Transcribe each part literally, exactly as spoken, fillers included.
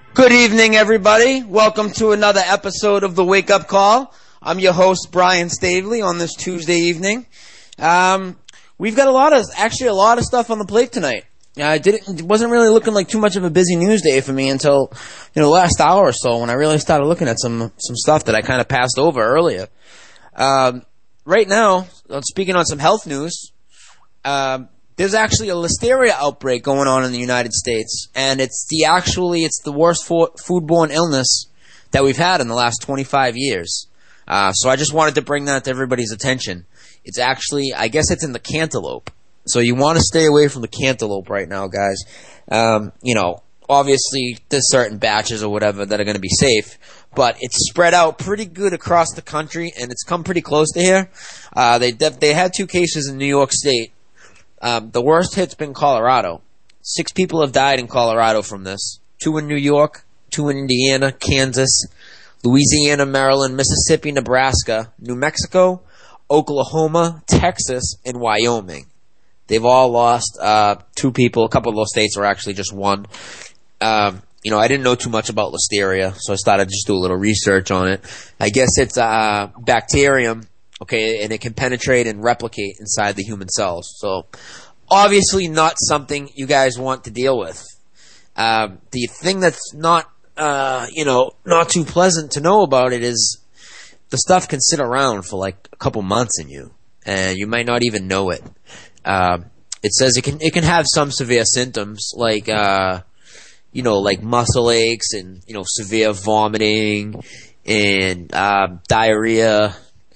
Good evening, everybody. Welcome to another episode of the Wake Up Call. I'm your host, Brian Stavely, on this Tuesday evening. Um, we've got a lot of, actually a lot of stuff on the plate tonight. Uh, I didn't, it wasn't really looking like too much of a busy news day for me until, you know, the last hour or so when I really started looking at some, some stuff that I kind of passed over earlier. Um, right now, speaking on some health news, um, there's actually a listeria outbreak going on in the United States, and it's the actually it's the worst fo- foodborne illness that we've had in the last twenty-five years. Uh, so I just wanted to bring that to everybody's attention. It's actually, I guess it's in the cantaloupe. So you want to stay away from the cantaloupe right now, guys. Um, you know, obviously there's certain batches or whatever that are going to be safe, but it's spread out pretty good across the country, and it's come pretty close to here. Uh, they they had two cases in New York State. Um, the worst hit's been Colorado. Six people have died in Colorado from this. Two in New York, two in Indiana, Kansas, Louisiana, Maryland, Mississippi, Nebraska, New Mexico, Oklahoma, Texas, and Wyoming. They've all lost uh, two people. A couple of those states are actually just one. Um, you know, I didn't know too much about listeria, so I started to just do a little research on it. I guess it's uh, bacterium. Okay, and it can penetrate and replicate inside the human cells. So, obviously not something you guys want to deal with. Uh, the thing that's not, uh, you know, not too pleasant to know about it is the stuff can sit around for like a couple months in you, and you might not even know it. Uh, it says it can it can have some severe symptoms like, uh, you know, like muscle aches and, you know, severe vomiting and uh, diarrhea,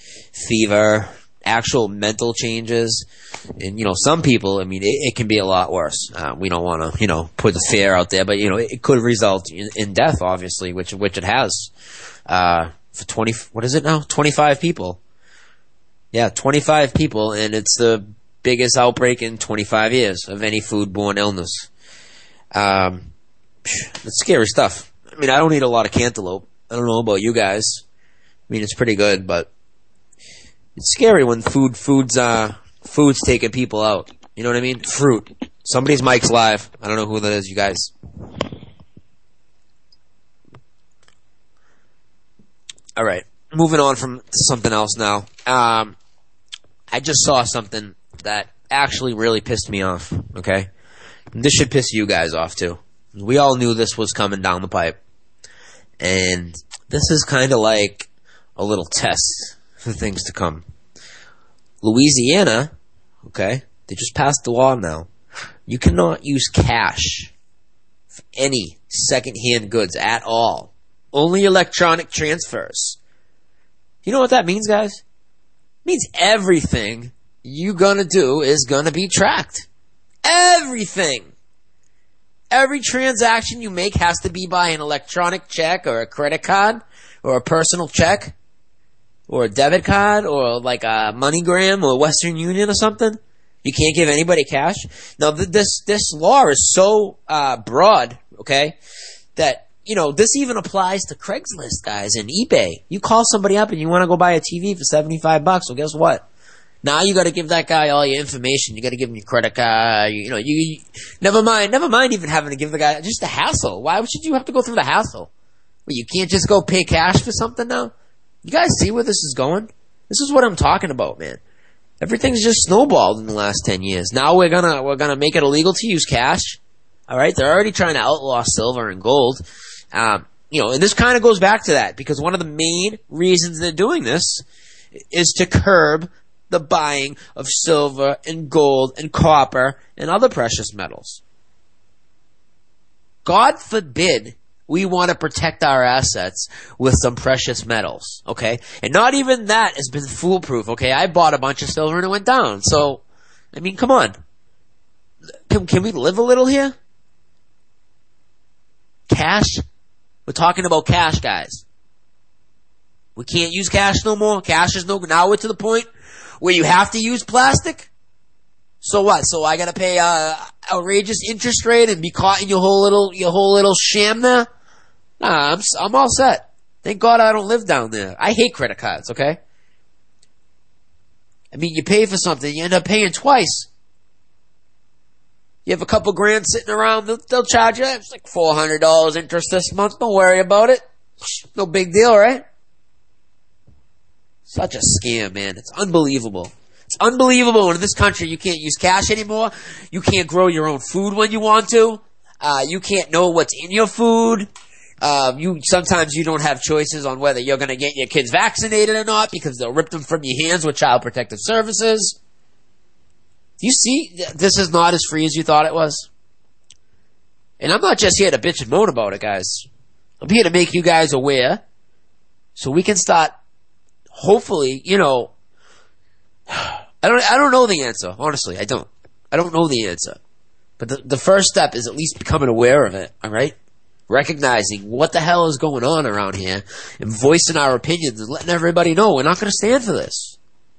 fever, actual mental changes, and, you know, some people, I mean, it, it can be a lot worse. Uh, we don't want to, you know, put the fear out there, but, you know, it, it could result in, in death, obviously, which which it has. Uh, for twenty, what is it now? twenty-five people. Yeah, twenty-five people, and it's the biggest outbreak in twenty-five years of any foodborne illness. Um, it's scary stuff. I mean, I don't eat a lot of cantaloupe. I don't know about you guys. I mean, it's pretty good, but it's scary when food, food's, uh, food's taking people out. You know what I mean? Fruit. Somebody's mic's live. I don't know who that is, you guys. Alright. Moving on from something else now. Um, I just saw something that actually really pissed me off. Okay? And this should piss you guys off too. We all knew this was coming down the pipe. And this is kind of like a little test for things to come. Louisiana, okay, they just passed the law now. You cannot use cash for any second-hand goods at all. Only electronic transfers. You know what that means, guys? It means everything you're gonna do is gonna be tracked. Everything. Every transaction you make has to be by an electronic check or a credit card or a personal check, or a debit card, or like a MoneyGram, or Western Union, or something. You can't give anybody cash. Now, th- this this law is so uh, broad, okay, that, you know, this even applies to Craigslist, guys, and eBay. You call somebody up and you want to go buy a T V for seventy-five bucks. Well, guess what? Now you got to give that guy all your information. You got to give him your credit card. You, you know, you, you never mind, never mind even having to give the guy just the hassle. Why should you have to go through the hassle? Well, you can't just go pay cash for something now. You guys see where this is going? This is what I'm talking about, man. Everything's just snowballed in the last ten years. Now we're gonna we're gonna make it illegal to use cash. All right, they're already trying to outlaw silver and gold. Um, you know, and this kind of goes back to that because one of the main reasons they're doing this is to curb the buying of silver and gold and copper and other precious metals. God forbid we want to protect our assets with some precious metals, okay? And not even that has been foolproof, okay? I bought a bunch of silver and it went down. So, I mean, come on. Can, can we live a little here? Cash? We're talking about cash, guys. We can't use cash no more. Cash is no, now we're to the point where you have to use plastic? So what? So I gotta pay a outrageous interest rate and be caught in your whole little your whole little sham there? Nah, I'm I'm all set. Thank God I don't live down there. I hate credit cards. Okay. I mean, you pay for something, you end up paying twice. You have a couple grand sitting around, they'll, they'll charge you. It's like four hundred dollars interest this month. Don't worry about it. No big deal, right? Such a scam, man. It's unbelievable. It's unbelievable. In this country, you can't use cash anymore. You can't grow your own food when you want to. Uh, you can't know what's in your food. Uh, you sometimes you don't have choices on whether you're going to get your kids vaccinated or not because they'll rip them from your hands with Child Protective Services. Do you see? This is not as free as you thought it was. And I'm not just here to bitch and moan about it, guys. I'm here to make you guys aware so we can start, hopefully, you know, I don't, I don't know the answer. Honestly, I don't. I don't know the answer. But the, the first step is at least becoming aware of it, all right? Recognizing what the hell is going on around here and voicing our opinions and letting everybody know we're not going to stand for this.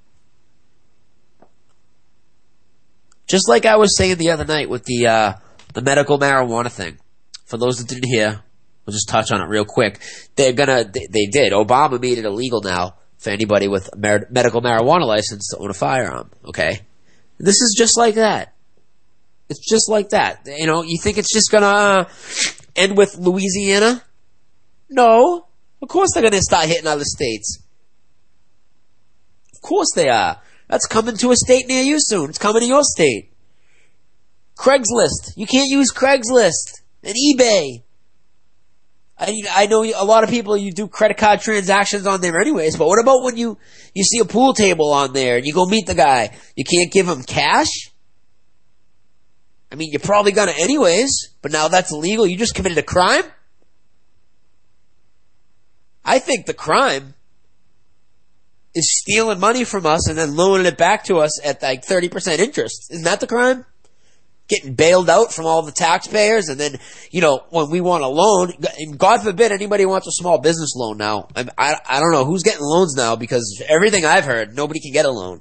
Just like I was saying the other night with the uh, the medical marijuana thing. For those that didn't hear, we'll just touch on it real quick. They're gonna, they, they did. Obama made it illegal now for anybody with a mer- medical marijuana license to own a firearm. Okay, this is just like that. It's just like that. You know, you think it's just gonna uh, end with Louisiana? No, of course they're gonna start hitting other states. Of course they are. That's coming to a state near you soon. It's coming to your state. Craigslist. You can't use Craigslist and eBay. I, I know a lot of people, you do credit card transactions on there anyways, but what about when you, you see a pool table on there and you go meet the guy? You can't give him cash? I mean, you're probably gonna anyways, but now that's illegal. You just committed a crime? I think the crime is stealing money from us and then loaning it back to us at like thirty percent interest. Isn't that the crime? Getting bailed out from all the taxpayers and then, you know, when we want a loan, and God forbid anybody wants a small business loan now. I, I, I don't know who's getting loans now because everything I've heard, nobody can get a loan.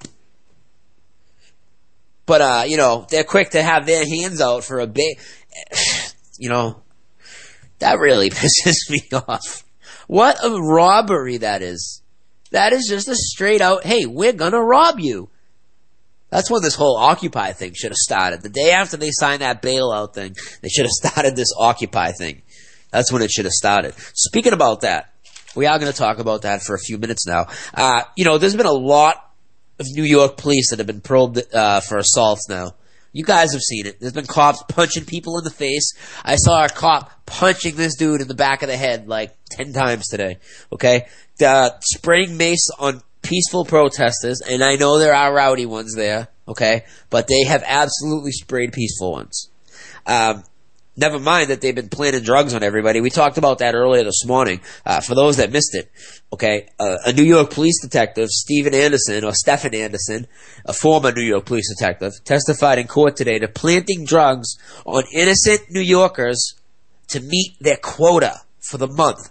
But, uh, you know, they're quick to have their hands out for a big, you know, that really pisses me off. What a robbery that is. That is just a straight out, hey, we're gonna rob you. That's when this whole Occupy thing should have started. The day after they signed that bailout thing, they should have started this Occupy thing. That's when it should have started. Speaking about that, we are going to talk about that for a few minutes now. Uh, you know, there's been a lot of New York police that have been probed uh, for assaults now. You guys have seen it. There's been cops punching people in the face. I saw a cop punching this dude in the back of the head like ten times today. Okay? Uh, spraying mace on peaceful protesters, and I know there are rowdy ones there, okay? But they have absolutely sprayed peaceful ones. Um, never mind that they've been planting drugs on everybody. We talked about that earlier this morning. Uh, for those that missed it, okay? Uh, a New York police detective, Stephen Anderson, or Stephen Anderson, a former New York police detective, testified in court today to planting drugs on innocent New Yorkers to meet their quota for the month.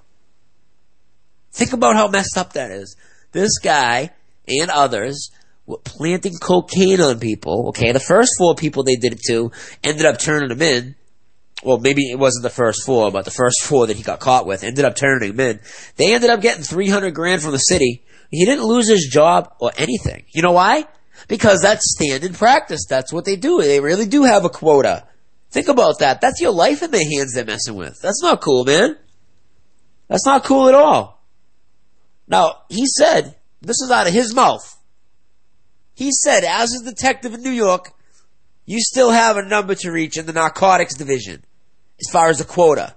Think about how messed up that is. This guy and others were planting cocaine on people. Okay, the first four people they did it to ended up turning them in. Well, maybe it wasn't the first four, but the first four that he got caught with ended up turning him in. They ended up getting three hundred grand from the city. He didn't lose his job or anything. You know why? Because that's standard practice. That's what they do. They really do have a quota. Think about that. That's your life in their hands they're messing with. That's not cool, man. That's not cool at all. Now, he said, this is out of his mouth. He said, as a detective in New York, you still have a number to reach in the narcotics division as far as the quota.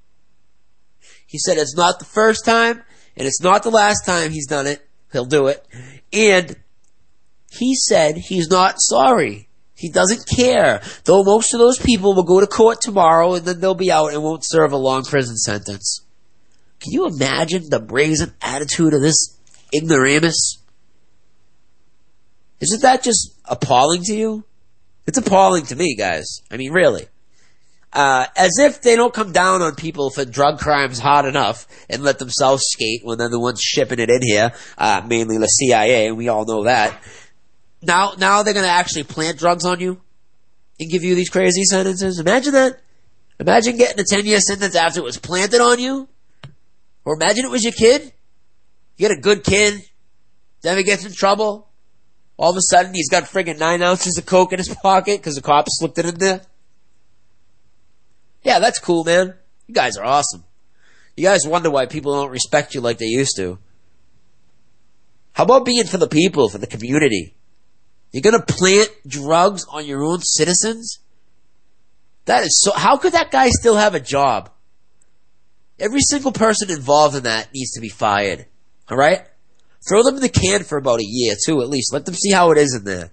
He said it's not the first time and it's not the last time he's done it. He'll do it. And he said he's not sorry. He doesn't care. Though most of those people will go to court tomorrow and then they'll be out and won't serve a long prison sentence. Can you imagine the brazen attitude of this ignoramus? Isn't that just appalling to you? It's appalling to me, guys. I mean, really. Uh, as if they don't come down on people for drug crimes hard enough and let themselves skate when they're the ones shipping it in here, uh, mainly the C I A, and we all know that. Now, now they're going to actually plant drugs on you and give you these crazy sentences. Imagine that. Imagine getting a ten-year sentence after it was planted on you. Or imagine it was your kid. You got a good kid. Never gets in trouble. All of a sudden, he's got friggin' nine ounces of coke in his pocket because the cops slipped it in there. Yeah, that's cool, man. You guys are awesome. You guys wonder why people don't respect you like they used to. How about being for the people, for the community? You're gonna plant drugs on your own citizens? That is so, how could that guy still have a job? Every single person involved in that needs to be fired. Alright? Throw them in the can for about a year, too, at least. Let them see how it is in there.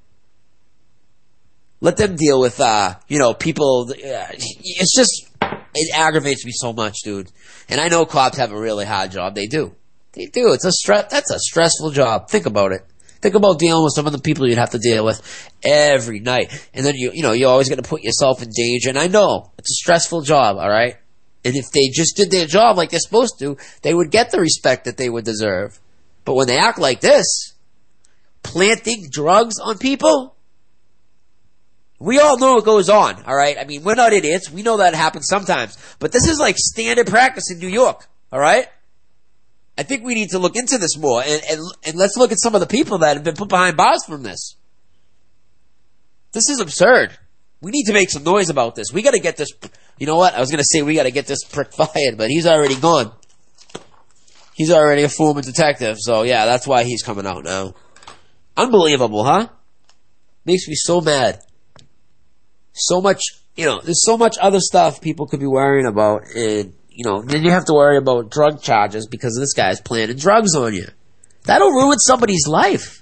Let them deal with, uh, you know, people. Uh, it's just, it aggravates me so much, dude. And I know cops have a really hard job. They do. They do. It's a stress. That's a stressful job. Think about it. Think about dealing with some of the people you'd have to deal with every night. And then, you, you know, you're always going to put yourself in danger. And I know it's a stressful job, all right? And if they just did their job like they're supposed to, they would get the respect that they would deserve. But when they act like this, planting drugs on people, we all know what goes on, alright? I mean, we're not idiots. We know that happens sometimes. But this is like standard practice in New York, alright? I think we need to look into this more, and, and, and let's look at some of the people that have been put behind bars from this. This is absurd. We need to make some noise about this. We gotta get this, you know what? I was gonna say we gotta get this prick fired, but he's already gone. He's already a former detective, so yeah, that's why he's coming out now. Unbelievable, huh? Makes me so mad. So much, you know, there's so much other stuff people could be worrying about, and, you know, then you have to worry about drug charges because this guy's planting drugs on you. That'll ruin somebody's life.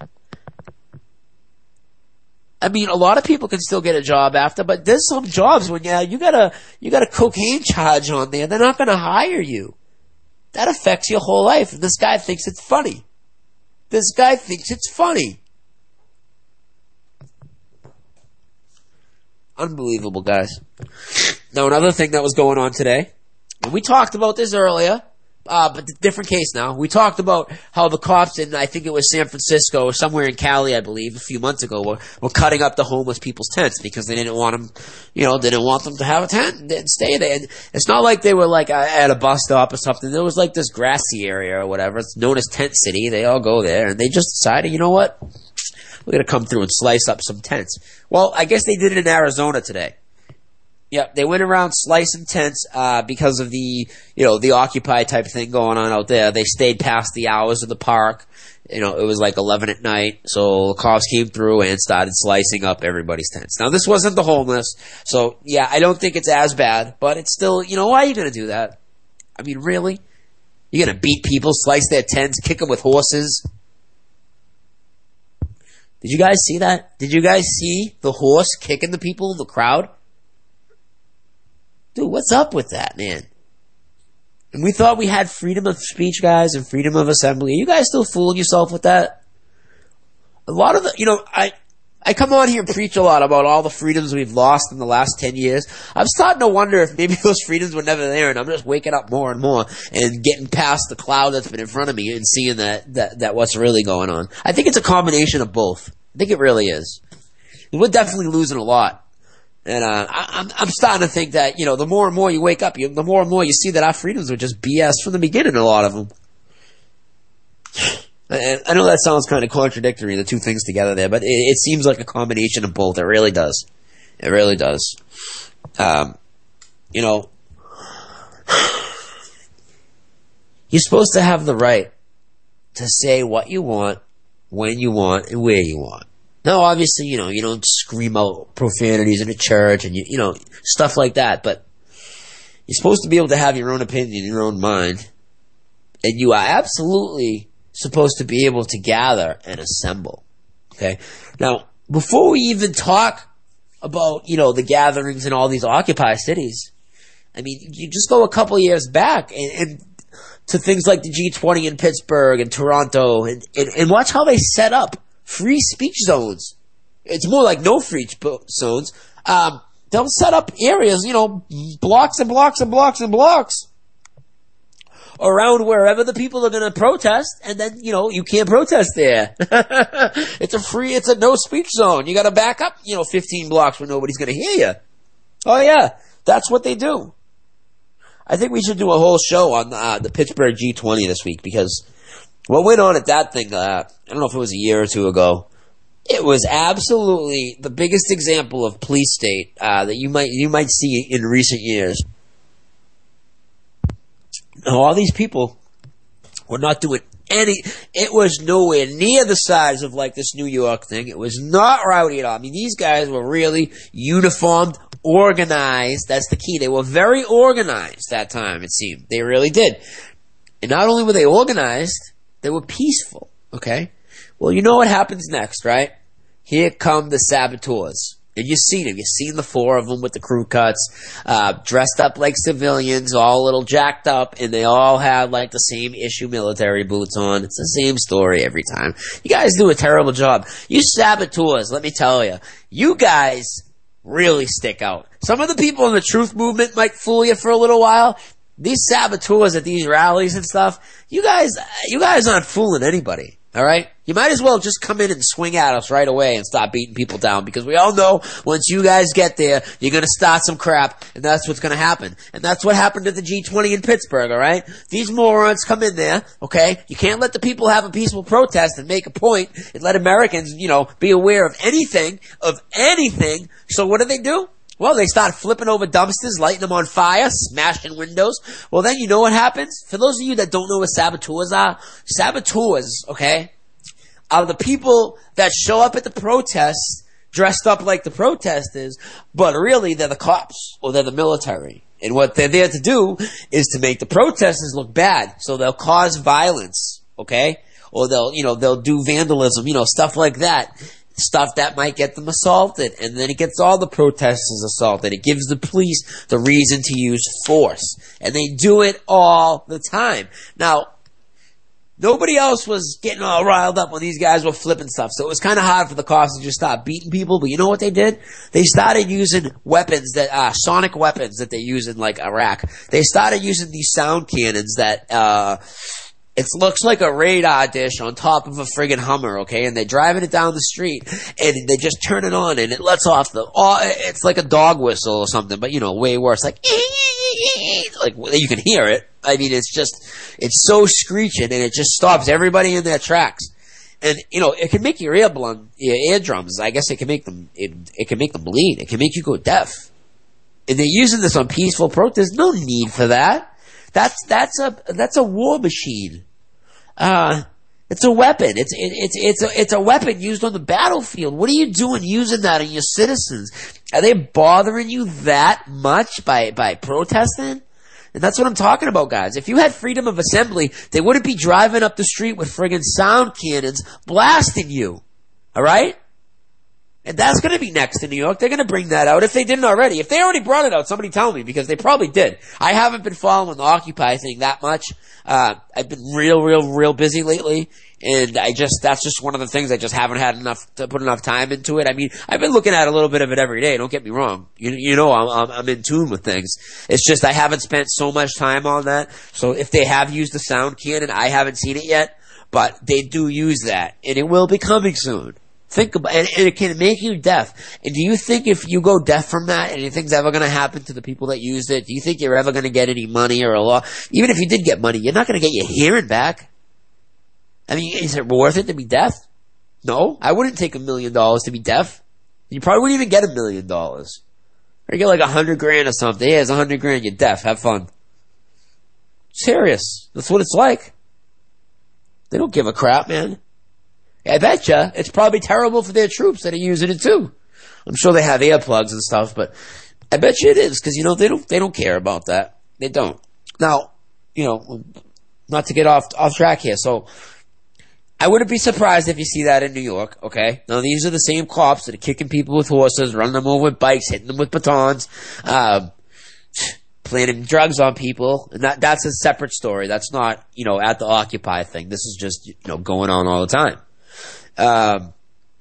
I mean, a lot of people can still get a job after, but there's some jobs when, yeah, you got a, you got a cocaine charge on there, they're not gonna hire you. That affects your whole life, and this guy thinks it's funny. This guy thinks it's funny. Unbelievable, guys. Now, another thing that was going on today, and we talked about this earlier, uh, but different case now. We talked about how the cops in, I think it was San Francisco or somewhere in Cali, I believe, a few months ago, were, were cutting up the homeless people's tents because they didn't want them, you know, didn't want them to have a tent and stay there. And it's not like they were like at a bus stop or something. There was like this grassy area or whatever. It's known as Tent City. They all go there, and they just decided, you know what? We're going to come through and slice up some tents. Well, I guess they did it in Arizona today. Yep, they went around slicing tents uh, because of the, you know, the Occupy type thing going on out there. They stayed past the hours of the park. You know, it was like eleven at night, so the cops came through and started slicing up everybody's tents. Now, this wasn't the homeless, so yeah, I don't think it's as bad, but it's still, you know, why are you going to do that? I mean, really? You're going to beat people, slice their tents, kick them with horses? Did you guys see that? Did you guys see the horse kicking the people in the crowd? Dude, what's up with that, man? And we thought we had freedom of speech, guys, and freedom of assembly. Are you guys still fooling yourself with that? A lot of the, you know, I, I come on here and preach a lot about all the freedoms we've lost in the last ten years. I'm starting to wonder if maybe those freedoms were never there, and I'm just waking up more and more and getting past the cloud that's been in front of me and seeing that, that, that what's really going on. I think it's a combination of both. I think it really is. We're definitely losing a lot. And uh, I, I'm, I'm starting to think that, you know, the more and more you wake up, you, the more and more you see that our freedoms were just B S from the beginning, a lot of them. And I know that sounds kind of contradictory, the two things together there, but it, it seems like a combination of both. It really does. It really does. Um, you know, you're supposed to have the right to say what you want, when you want, and where you want. Now, obviously, you know, you don't scream out profanities in a church and, you, you know, stuff like that, but you're supposed to be able to have your own opinion, your own mind, and you are absolutely supposed to be able to gather and assemble. Okay? Now, before we even talk about, you know, the gatherings in all these Occupy cities, I mean, you just go a couple years back and, and to things like the G twenty in Pittsburgh and Toronto, and, and, and watch how they set up free speech zones. It's more like no free speech zones. Um, they'll set up areas, you know, blocks and blocks and blocks and blocks around wherever the people are going to protest, and then, you know, you can't protest there. It's a free, it's a no speech zone. You got to back up, you know, fifteen blocks where nobody's going to hear you. Oh yeah, that's what they do. I think we should do a whole show on uh, the Pittsburgh G twenty this week, because what went on at that thing, uh, I don't know if it was a year or two ago, It was absolutely the biggest example of police state uh, that you might you might see in recent years. Now, all these people were not doing any. It was nowhere near the size of like this New York thing. It was not rowdy at all. I mean, these guys were really uniformed, organized. That's the key. They were very organized that time. It seemed they really did. And not only were they organized, they were peaceful. Okay. Well, you know what happens next, right? Here come the saboteurs. And you've seen them. You've seen the four of them with the crew cuts, uh, dressed up like civilians, all a little jacked up, and they all had like the same issue military boots on. It's the same story every time. You guys do a terrible job. You saboteurs, let me tell you, you guys really stick out. Some of the people in the truth movement might fool you for a little while. These saboteurs at these rallies and stuff, you guys, you guys aren't fooling anybody. All right? You might as well just come in and swing at us right away and stop beating people down, because we all know once you guys get there, you're going to start some crap, and that's what's going to happen. And that's what happened at the G twenty in Pittsburgh, all right? These morons come in there, okay? You can't let the people have a peaceful protest and make a point and let Americans, you know, be aware of anything, of anything. So what do they do? Well, they start flipping over dumpsters, lighting them on fire, smashing windows. Well, then you know what happens? For those of you that don't know what saboteurs are, saboteurs, okay, are the people that show up at the protests dressed up like the protesters, but really they're the cops or they're the military. And what they're there to do is to make the protesters look bad. So they'll cause violence, okay? Or they'll, you know, they'll do vandalism, you know, stuff like that. Stuff that might get them assaulted, and then it gets all the protesters assaulted. It gives the police the reason to use force, and they do it all the time. Now, nobody else was getting all riled up when these guys were flipping stuff, so it was kind of hard for the cops to just stop beating people. But you know what they did? They started using weapons that uh, sonic weapons that they use in like Iraq. They started using these sound cannons that uh it looks like a radar dish on top of a friggin' Hummer, okay? And they're driving it down the street, and they just turn it on, and it lets off the, oh, it's like a dog whistle or something, but, you know, way worse. Like, like, you can hear it. I mean, it's just, it's so screeching, and it just stops everybody in their tracks. And, you know, it can make your ear blood, your eardrums, I guess it can make them, it, it can make them bleed. It can make you go deaf. And they're using this on peaceful protests. No need for that. That's that's a that's a war machine. Uh, it's a weapon. It's it, it's it's a it's a weapon used on the battlefield. What are you doing using that on your citizens? Are they bothering you that much by by protesting? And that's what I'm talking about, guys. If you had freedom of assembly, they wouldn't be driving up the street with friggin' sound cannons blasting you. All right? And that's going to be next in New York. They're going to bring that out if they didn't already. If they already brought it out, somebody tell me, because they probably did. I haven't been following the Occupy thing that much. Uh, I've been real, real, real busy lately. And I just, that's just one of the things I just haven't had enough to put enough time into it. I mean, I've been looking at a little bit of it every day. Don't get me wrong. You, you know, I'm, I'm, I'm in tune with things. It's just I haven't spent so much time on that. So if they have used the sound cannon, I haven't seen it yet. But they do use that. And it will be coming soon. Think about, and, and it can make you deaf. And do you think if you go deaf from that, anything's ever going to happen to the people that used it? Do you think you're ever going to get any money or a law? Even if you did get money, you're not going to get your hearing back. I mean, is it worth it to be deaf? No, I wouldn't take a million dollars to be deaf. You probably wouldn't even get a million dollars. Or you get like a hundred grand or something. Yeah, it's a hundred grand. You're deaf. Have fun. Serious. That's what it's like. They don't give a crap, man. I betcha it's probably terrible for their troops that are using it too. I'm sure they have earplugs and stuff, but I bet you it is, because, you know, they don't, they don't care about that. They don't. Now, you know, not to get off, off track here. So I wouldn't be surprised if you see that in New York, okay? Now, these are the same cops that are kicking people with horses, running them over with bikes, hitting them with batons, uh, planting drugs on people, and that, that's a separate story. That's not, you know, at the Occupy thing. This is just, you know, going on all the time. Um,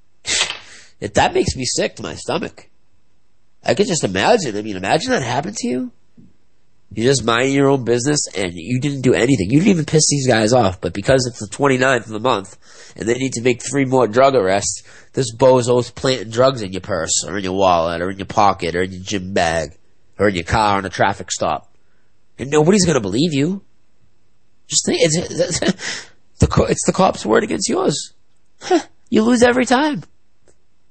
it, that makes me sick to my stomach. I could just imagine. I mean, imagine that happened to you. You just mind your own business and you didn't do anything. You didn't even piss these guys off, but because it's the twenty-ninth of the month and they need to make three more drug arrests, this bozo's planting drugs in your purse or in your wallet or in your pocket or in your gym bag or in your car on a traffic stop. And nobody's going to believe you. Just think, it's, it's, the, it's the cop's word against yours. You lose every time.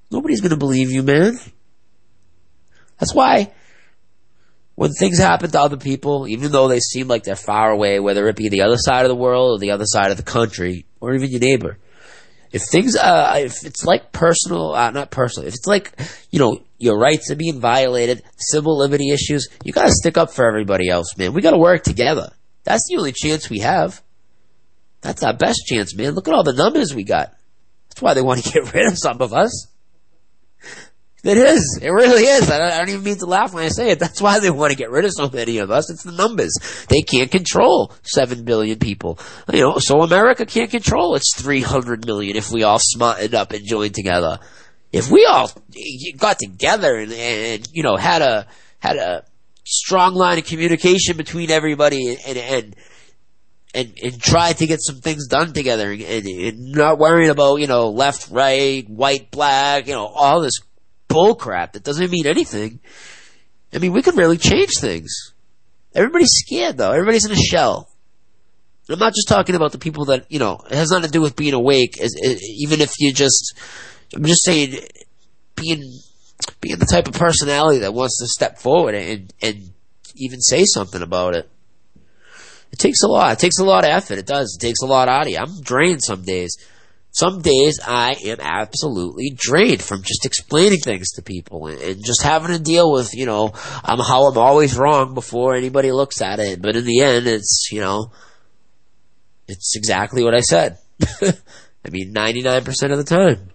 Nobody's going to believe you, man. That's why when things happen to other people, even though they seem like they're far away, whether it be the other side of the world or the other side of the country, or even your neighbor, if things, uh, if it's like personal, uh, not personal, if it's like, you know, your rights are being violated, civil liberty issues, you gotta stick up for everybody else, man. We gotta work together. That's the only chance we have. That's our best chance, man. Look at all the numbers we got. That's why they want to get rid of some of us. It is. It really is. I don't, I don't even mean to laugh when I say it. That's why they want to get rid of so many of us. It's the numbers. They can't control seven billion people. You know, so America can't control its three hundred million if we all smartened up and joined together. If we all got together and, and you know, had a, had a strong line of communication between everybody and, and, and, and tried to get some things done together and, and not worrying about, you know, left, right, white, black, you know, all this bull crap that doesn't mean anything. I mean, we could really change things. Everybody's scared though. Everybody's in a shell. I'm not just talking about the people that, you know, it has nothing to do with being awake. Even if you just, I'm just saying, being, being the type of personality that wants to step forward and, and even say something about it. It takes a lot. It takes a lot of effort. It does. It takes a lot out of you. I'm drained some days. Some days I am absolutely drained from just explaining things to people and, and just having to deal with, you know, um, how I'm always wrong before anybody looks at it. But in the end, it's, you know, it's exactly what I said. I mean, ninety-nine percent of the time.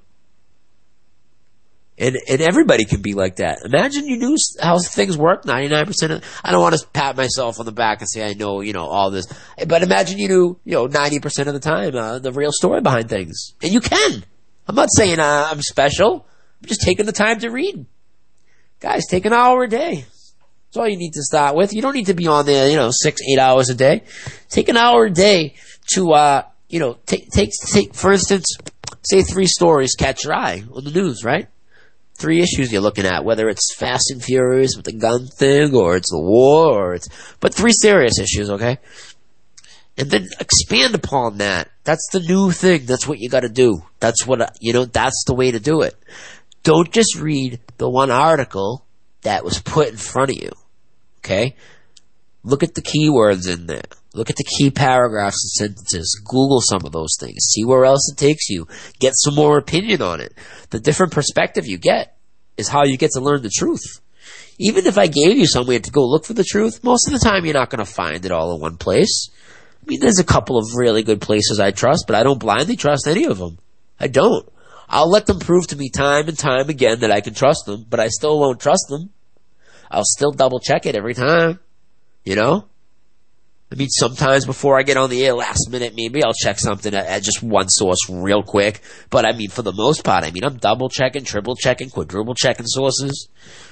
And, and everybody can be like that. Imagine you knew how things work ninety-nine percent of, I don't want to pat myself on the back and say I know, you know, all this. But imagine you knew, you know, ninety percent of the time, uh, the real story behind things. And you can. I'm not saying uh, I'm special. I'm just taking the time to read. Guys, take an hour a day. That's all you need to start with. You don't need to be on there, you know, six, eight hours a day. Take an hour a day to, uh, you know, take, take, take, for instance, say three stories catch your eye on the news, right? Three issues you're looking at, whether it's Fast and Furious with the gun thing, or it's the war, or it's, but three serious issues, okay? And then expand upon that. That's the new thing. That's what you gotta do. That's what, you know, that's the way to do it. Don't just read the one article that was put in front of you, okay? Look at the keywords in there. Look at the key paragraphs and sentences. Google some of those things. See where else it takes you. Get some more opinion on it. The different perspective you get is how you get to learn the truth. Even if I gave you somewhere to go look for the truth, most of the time you're not going to find it all in one place. I mean, there's a couple of really good places I trust, but I don't blindly trust any of them. I don't. I'll let them prove to me time and time again that I can trust them, but I still won't trust them. I'll still double check it every time. You know? I mean, sometimes before I get on the air, last minute, maybe I'll check something at, at just one source real quick. But I mean, for the most part, I mean, I'm double checking, triple checking, quadruple checking sources.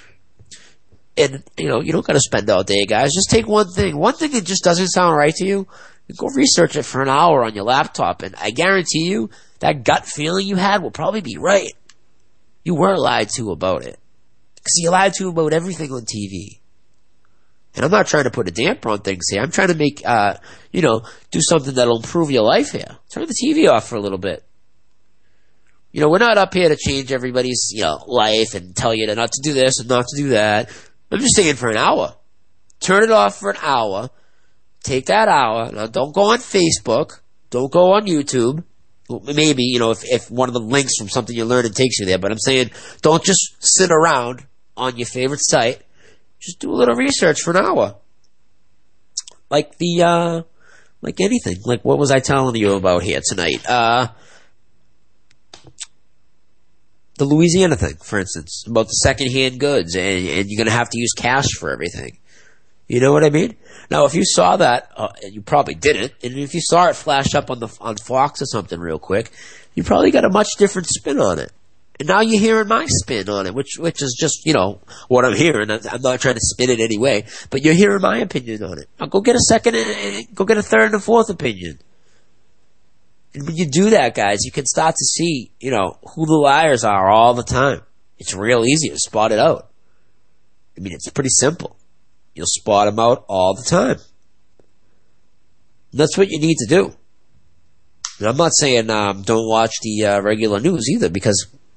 And, you know, you don't gotta spend all day, guys. Just take one thing. One thing that just doesn't sound right to you, go research it for an hour on your laptop. And I guarantee you, that gut feeling you had will probably be right. You weren't lied to about it. Because you lied to about everything on T V. And I'm not trying to put a damper on things here. I'm trying to make, uh, you know, do something that'll improve your life here. Turn the T V off for a little bit. You know, we're not up here to change everybody's, you know, life and tell you to not to do this and not to do that. I'm just saying for an hour. Turn it off for an hour. Take that hour. Now, don't go on Facebook. Don't go on YouTube. Maybe, you know, if, if one of the links from something you learned takes you there. But I'm saying don't just sit around on your favorite site. Just do a little research for an hour. Like the, uh, like anything. Like what was I telling you about here tonight? Uh, the Louisiana thing, for instance, about the secondhand goods, and, and you're gonna have to use cash for everything. You know what I mean? Now, if you saw that, uh, you probably didn't, and if you saw it flash up on the on Fox or something real quick, you probably got a much different spin on it. And now you're hearing my spin on it, which which is just, you know, what I'm hearing. I'm not trying to spin it anyway, but you're hearing my opinion on it. Now go get a second, go get a third and a fourth opinion. And when you do that, guys, you can start to see, you know, who the liars are all the time. It's real easy to spot it out. I mean, it's pretty simple. You'll spot them out all the time. And that's what you need to do. And I'm not saying um, don't watch the uh, regular news either, because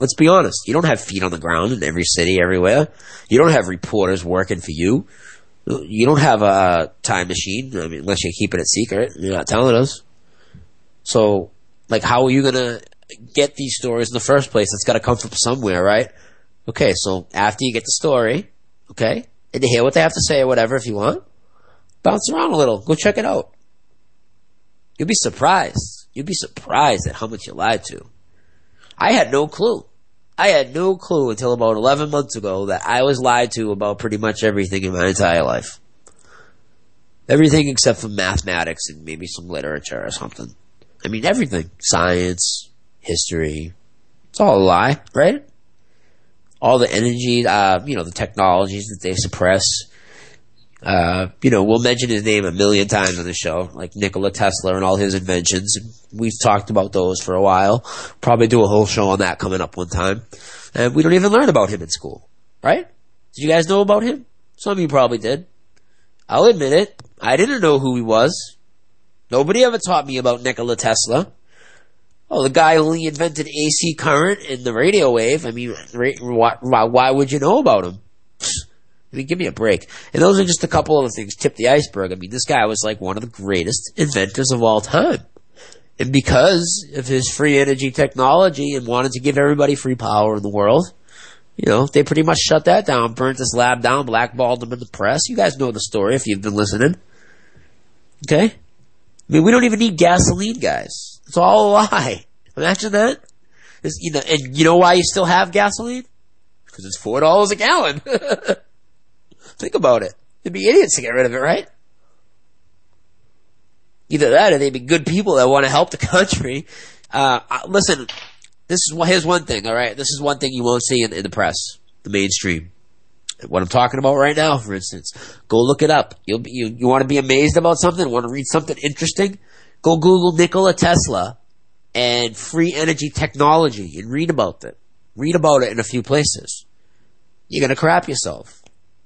Let's be honest. You don't have feet on the ground in every city, everywhere. You don't have reporters working for you. You don't have a time machine, I mean, unless you're keeping it secret. You're not telling us. So, like, how are you going to get these stories in the first place? It's got to come from somewhere, right? Okay, so after you get the story, okay, and you hear what they have to say or whatever if you want, bounce around a little. Go check it out. You'll be surprised. You'll be surprised at how much you lied to. I had no clue. I had no clue until about eleven months ago that I was lied to about pretty much everything in my entire life. Everything except for mathematics and maybe some literature or something. I mean, everything. Science, history. It's all a lie, right? All the energy, uh, you know, the technologies that they suppress. Uh, you know, we'll mention his name a million times on the show, like Nikola Tesla and all his inventions. We've talked about those for a while. Probably do a whole show on that coming up one time. And we don't even learn about him in school, right? Did you guys know about him? Some of you probably did. I'll admit it. I didn't know who he was. Nobody ever taught me about Nikola Tesla. Oh, the guy only invented A C current and the radio wave. I mean, why, why would you know about him? I mean, give me a break. And those are just a couple of the things. Tip the iceberg. I mean, this guy was like one of the greatest inventors of all time. And because of his free energy technology and wanted to give everybody free power in the world, you know, they pretty much shut that down, burnt this lab down, blackballed him in the press. You guys know the story if you've been listening. Okay? I mean, we don't even need gasoline, guys. It's all a lie. Imagine that. It's, you know, and you know why you still have gasoline? Because it's four dollars a gallon. Think about it. They'd be idiots to get rid of it, right? Either that or they'd be good people that want to help the country. Uh, listen, this is here's one thing, all right? This is one thing you won't see in, in the press, the mainstream. What I'm talking about right now, for instance, go look it up. You'll be, you, you want to be amazed about something, want to read something interesting? Go Google Nikola Tesla and free energy technology and read about it. Read about it in a few places. You're going to crap yourself.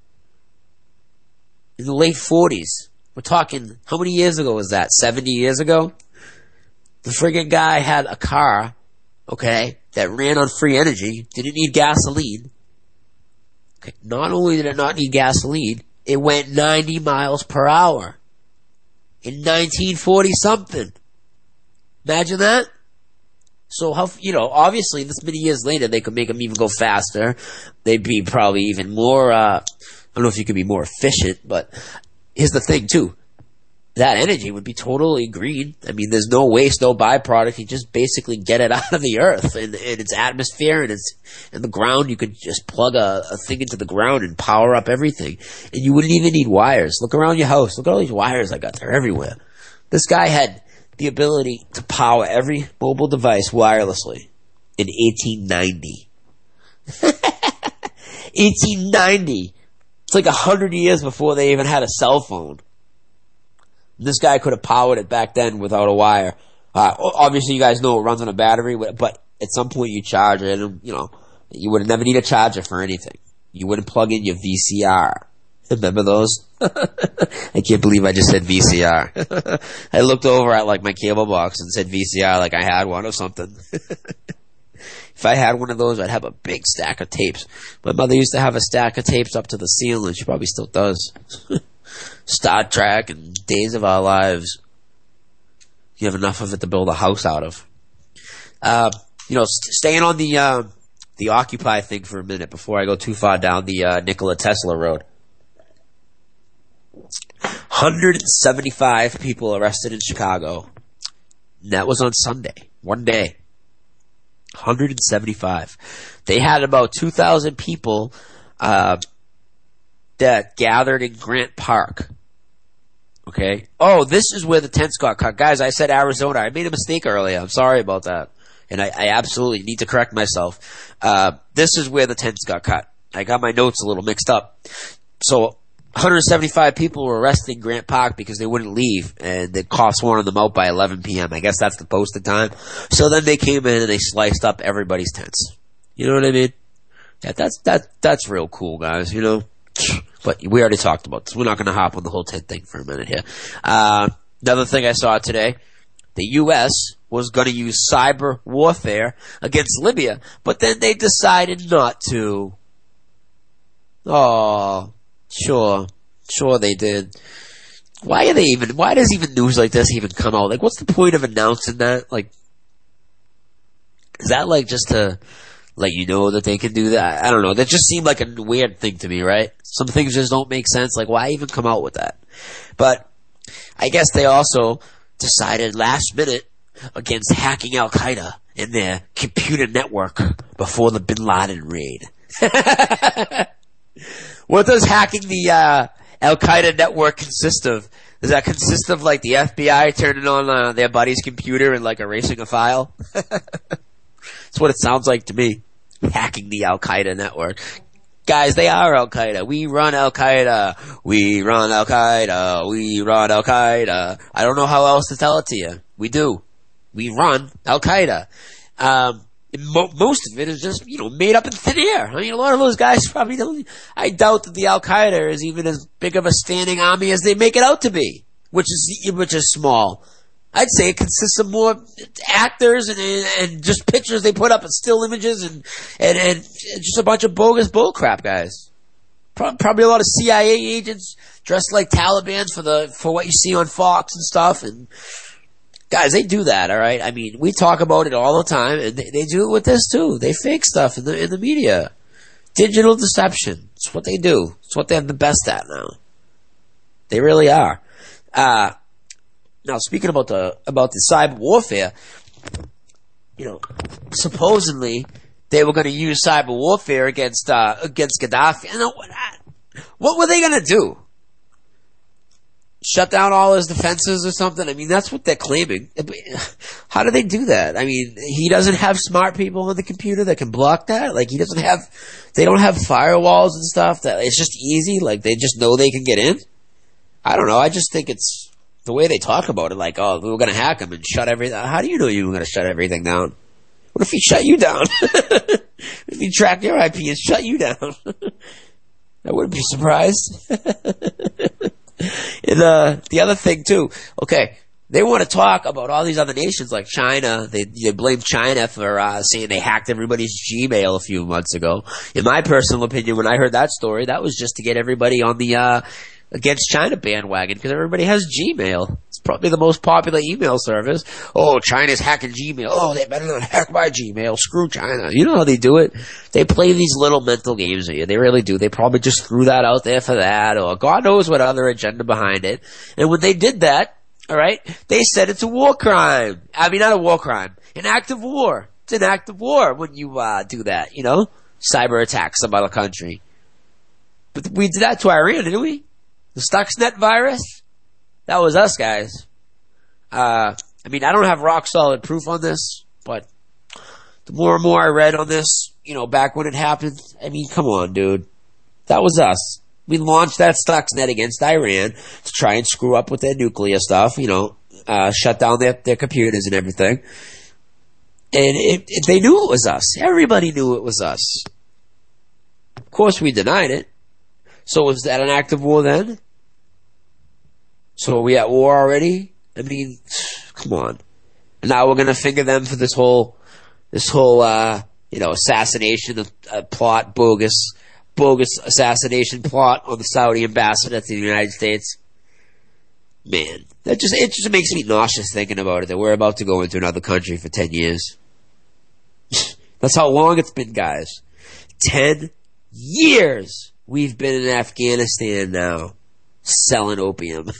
In the late forties, we're talking, how many years ago was that? seventy years ago? The friggin' guy had a car, okay, that ran on free energy, didn't need gasoline. Okay, not only did it not need gasoline, it went ninety miles per hour in nineteen forty something. Imagine that. So how, you know, obviously this many years later they could make them even go faster. They'd be probably even more, uh, I don't know if you could be more efficient, but here's the thing too. That energy would be totally green. I mean, there's no waste, no byproduct. You just basically get it out of the earth and, and its atmosphere and its and the ground. You could just plug a, a thing into the ground and power up everything. And you wouldn't even need wires. Look around your house. Look at all these wires I got. They're everywhere. This guy had the ability to power every mobile device wirelessly in eighteen ninety. eighteen ninety. It's like a hundred years before they even had a cell phone. This guy could have powered it back then without a wire. Uh, obviously, you guys know it runs on a battery, but at some point you charge it, and, you know, you would never need a charger for anything. You wouldn't plug in your V C R. Remember those? I can't believe I just said V C R. I looked over at, like, my cable box and said V C R like I had one or something. If I had one of those, I'd have a big stack of tapes. My mother used to have a stack of tapes up to the ceiling. She probably still does. Star Trek and Days of Our Lives. You have enough of it to build a house out of. Uh, you know, st- staying on the uh, the Occupy thing for a minute before I go too far down the uh, Nikola Tesla road. one hundred seventy-five people arrested in Chicago. And that was on Sunday. One day. one hundred seventy-five. They had about two thousand people uh, that gathered in Grant Park. Okay? Oh, this is where the tents got cut. Guys, I said Arizona. I made a mistake earlier. I'm sorry about that. And I, I absolutely need to correct myself. Uh, this is where the tents got cut. I got my notes a little mixed up. So, one hundred seventy-five people were arrested in Grant Park because they wouldn't leave, and the cops wanted them out by eleven p.m. I guess that's the posted time. So then they came in and they sliced up everybody's tents. You know what I mean? Yeah, that's that that's real cool, guys. You know, but we already talked about this. We're not going to hop on the whole tent thing for a minute here. Uh, another thing I saw today: the U S was going to use cyber warfare against Libya, but then they decided not to. Oh, sure. Sure they did. Why are they even, why does even news like this even come out? Like, what's the point of announcing that? Like, is that like just to let you know that they can do that? I don't know. That just seemed like a weird thing to me, right? Some things just don't make sense. Like, why even come out with that? But I guess they also decided last minute against hacking Al-Qaeda in their computer network before the Bin Laden raid. What does hacking the, uh, Al-Qaeda network consist of? Does that consist of like the F B I turning on uh, their buddy's computer and like erasing a file? That's what it sounds like to me. Hacking the Al-Qaeda network. Guys, they are Al-Qaeda. We run Al-Qaeda. We run Al-Qaeda. We run Al-Qaeda. I don't know how else to tell it to you. We do. We run Al-Qaeda. Um, Mo- most of it is just, you know, made up in thin air. I mean, a lot of those guys probably don't, I doubt that the Al-Qaeda is even as big of a standing army as they make it out to be, which is, which is small. I'd say it consists of more actors and, and, and just pictures they put up and still images and, and, and just a bunch of bogus bullcrap guys. Pro- probably a lot of C I A agents dressed like Taliban for the, for what you see on Fox and stuff. And guys, they do that, all right? I mean, we talk about it all the time, and they, they do it with this too. They fake stuff in the in the media. Digital deception. It's what they do. It's what they're the best at now. They really are. Uh, now, speaking about the about the cyber warfare, you know, supposedly they were going to use cyber warfare against uh, against Gaddafi. And what, what were they going to do? Shut down all his defenses or something? I mean, that's what they're claiming. How do they do that? I mean, he doesn't have smart people on the computer that can block that? Like, he doesn't have, they don't have firewalls and stuff that it's just easy? Like, they just know they can get in? I don't know. I just think it's the way they talk about it, like, oh, we were going to hack him and shut everything. How do you know you were going to shut everything down? What if he shut you down? If he tracked your I P and shut you down? I wouldn't be surprised. And uh, the other thing too, okay, they want to talk about all these other nations like China. They, they blame China for uh, saying they hacked everybody's Gmail a few months ago. In my personal opinion, when I heard that story, that was just to get everybody on the uh, against China bandwagon because everybody has Gmail. It's probably the most popular email service. Oh, China's hacking Gmail. Oh, they better not hack my Gmail. Screw China. You know how they do it? They play these little mental games with you. They really do. They probably just threw that out there for that, or God knows what other agenda behind it. And when they did that, all right, they said it's a war crime. I mean, not a war crime. An act of war. It's an act of war when you uh, do that, you know? Cyber attack some other country. But we did that to Iran, didn't we? The Stuxnet virus? That was us, guys. Uh, I mean, I don't have rock solid proof on this, but the more and more I read on this, you know, back when it happened, I mean, come on, dude. That was us. We launched that Stuxnet against Iran to try and screw up with their nuclear stuff, you know, uh, shut down their, their computers and everything. And it, it, they knew it was us. Everybody knew it was us. Of course, we denied it. So was that an act of war then? So are we at war already? I mean, come on. And now we're gonna finger them for this whole, this whole, uh, you know, assassination uh, plot, bogus, bogus assassination plot on the Saudi ambassador to the United States. Man, that just, it just makes me nauseous thinking about it, that we're about to go into another country for ten years. That's how long it's been, guys. Ten years we've been in Afghanistan now, selling opium.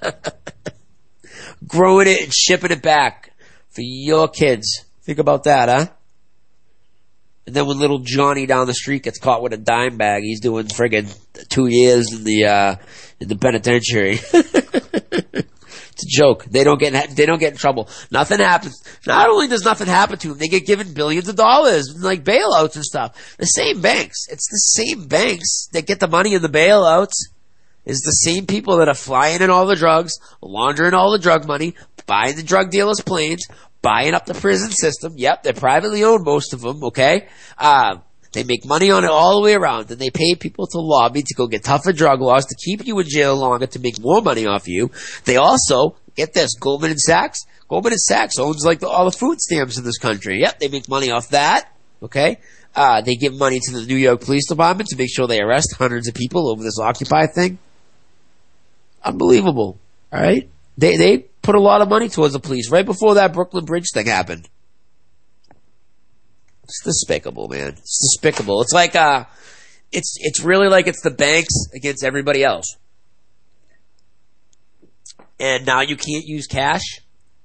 Growing it and shipping it back for your kids. Think about that, huh? And then when little Johnny down the street gets caught with a dime bag, he's doing friggin' two years in the, uh, in the penitentiary. It's a joke. They don't get, they don't get in trouble. Nothing happens. Not only does nothing happen to them, they get given billions of dollars, like bailouts and stuff. The same banks. It's the same banks that get the money in the bailouts. Is the same people that are flying in all the drugs, laundering all the drug money, buying the drug dealers' planes, buying up the prison system. Yep, they're privately owned, most of them, okay? Uh, they make money on it all the way around, and they pay people to lobby to go get tougher drug laws to keep you in jail longer to make more money off you. They also Get this, Goldman and Sachs. Goldman and Sachs owns like the, all the food stamps in this country. Yep, they make money off that. Okay, uh, they give money to the New York Police Department to make sure they arrest hundreds of people over this Occupy thing. Unbelievable. All right, they they put a lot of money towards the police right before that Brooklyn Bridge thing happened. It's despicable, man. It's despicable. It's like uh, it's it's really like it's the banks against everybody else. And now you can't use cash?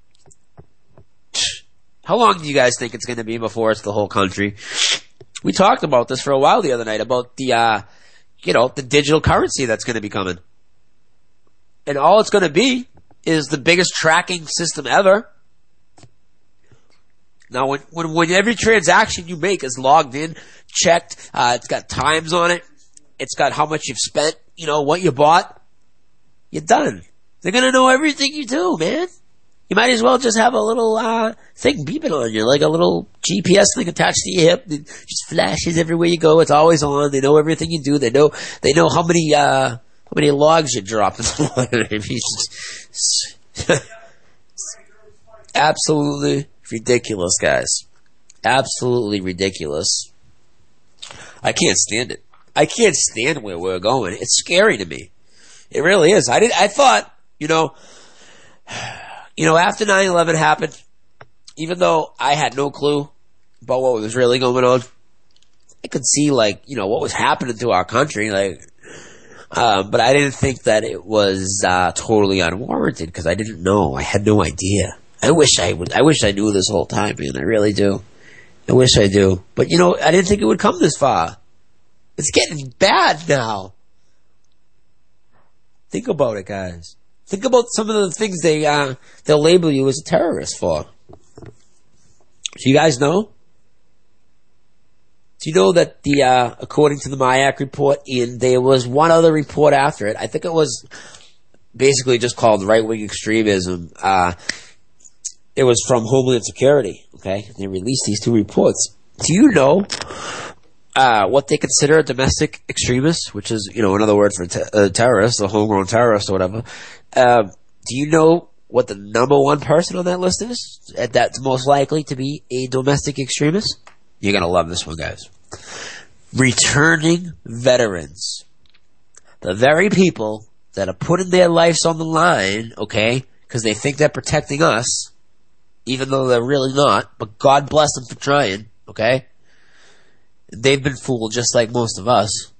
How long do you guys think it's going to be before it's the whole country? We talked about this for a while the other night, about the, uh, you know, the digital currency that's going to be coming. And all it's going to be is the biggest tracking system ever. Now, when, when, when every transaction you make is logged in, checked, uh, it's got times on it, it's got how much you've spent, you know, what you bought, you're done. They're gonna know everything you do, man. You might as well just have a little, uh, thing beeping on you, like a little G P S thing attached to your hip. It just flashes everywhere you go. It's always on. They know everything you do. They know, they know how many, uh, how many logs you drop in the water. Absolutely ridiculous, guys. Absolutely ridiculous. I can't stand it. I can't stand where we're going. It's scary to me. It really is. I did, I thought, You know, you know, after nine eleven happened, even though I had no clue about what was really going on, I could see, like, you know, what was happening to our country, like, um, but I didn't think that it was, uh, totally unwarranted, because I didn't know. I had no idea. I wish I would, I wish I knew this whole time, man. I really do. I wish I do. But, you know, I didn't think it would come this far. It's getting bad now. Think about it, guys. Think about some of the things they, uh, they'll label you as a terrorist for. Do you guys know? Do you know that the, uh, according to the MIAC report, and there was one other report after it, I think it was basically just called right-wing extremism, uh, it was from Homeland Security, okay? They released these two reports. Do you know, uh, what they consider a domestic extremist, which is, you know, another word for te- a terrorist, a homegrown terrorist or whatever? Uh, do you know what the number one person on that list is that's most likely to be a domestic extremist? You're going to love this one, guys. Returning veterans. The very people that are putting their lives on the line, okay, because they think they're protecting us, even though they're really not, but God bless them for trying, okay? They've been fooled just like most of us.